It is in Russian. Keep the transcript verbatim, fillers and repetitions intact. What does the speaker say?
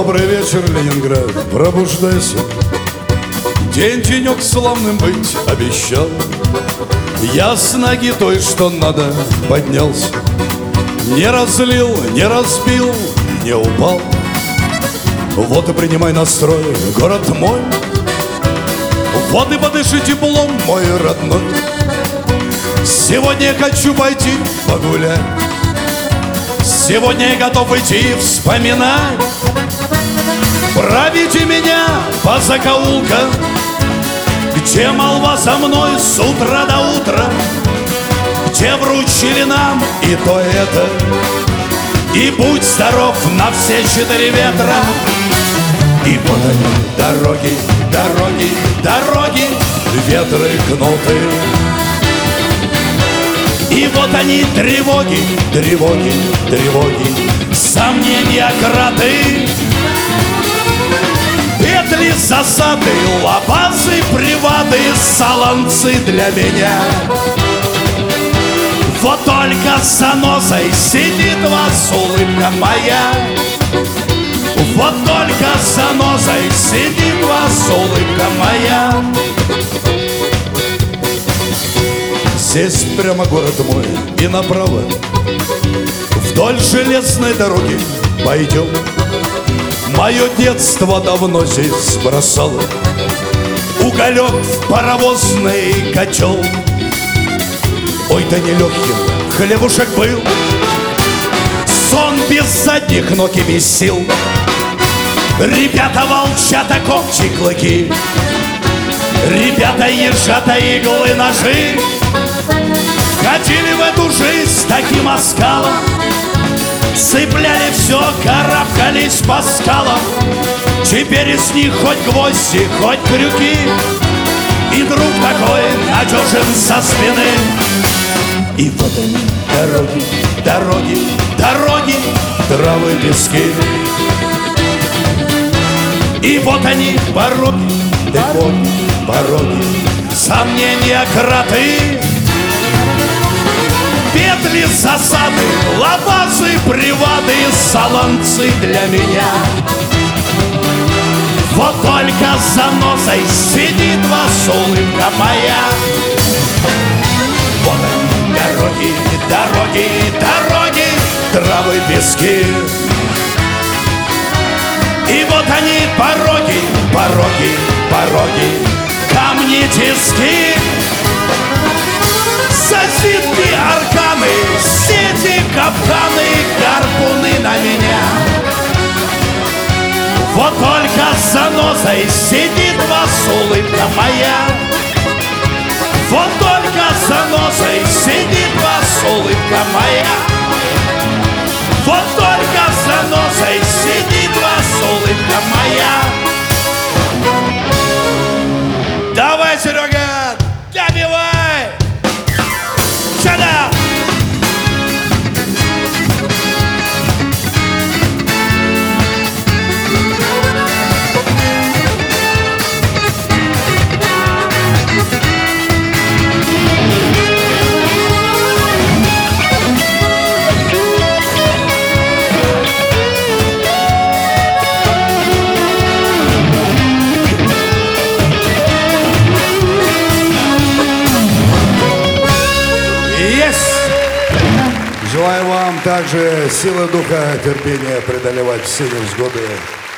Добрый вечер, Ленинград, пробуждайся. День денек славным быть обещал. Я с ноги той, что надо, поднялся. Не разлил, не разбил, не упал. Вот и принимай настрой, город мой. Вот и подыши теплом, мой родной. Сегодня я хочу пойти погулять. Сегодня я готов идти вспоминать. Проведи меня по закоулкам, где молва за мной с утра до утра, где вручили нам и то и это. И будь здоров на все четыре ветра. И вот они, дороги, дороги, дороги, ветры кнуты. И вот они, тревоги, тревоги, тревоги, сомнения, кроты. Петли, засады, лабазы, привады, солонцы для меня. Вот только за носой сидит вас улыбка моя. Вот только за носой сидит вас улыбка моя. Здесь прямо город мой и направо вдоль железной дороги пойдем. Мое детство давно здесь бросало уголек в паровозный котел. Ой, да нелегким хлебушек был, сон без задних ног и без сил. Ребята волчата, когти, клыки, ребята ежата, иглы, ножи. Ходили в эту жизнь с таким оскалом, цепляли все, карабкались по скалам. Теперь из них хоть гвозди, хоть крюки, и друг такой надежен со спины. И вот они, дороги, дороги, дороги, травы, пески. И вот они, пороги, дороги, пороги, сомнения, кроты. Петли, засады, лабазы, привады, солонцы для меня. Вот только за носой сидит вас улыбка моя. Вот они, дороги, дороги, дороги, травы, пески. И вот они, пороги, пороги, пороги, камни, тиски. Сосидки, арканы, сети, капканы, гарпуны на меня. Вот только за носой сидит вас улыбка моя. Вот только за носой сидит вас улыбка моя. Вот только за носой сидит вас улыбка моя. Давай, Серега, добивай! Сюда! Желаю вам также силы духа, терпения преодолевать все невзгоды.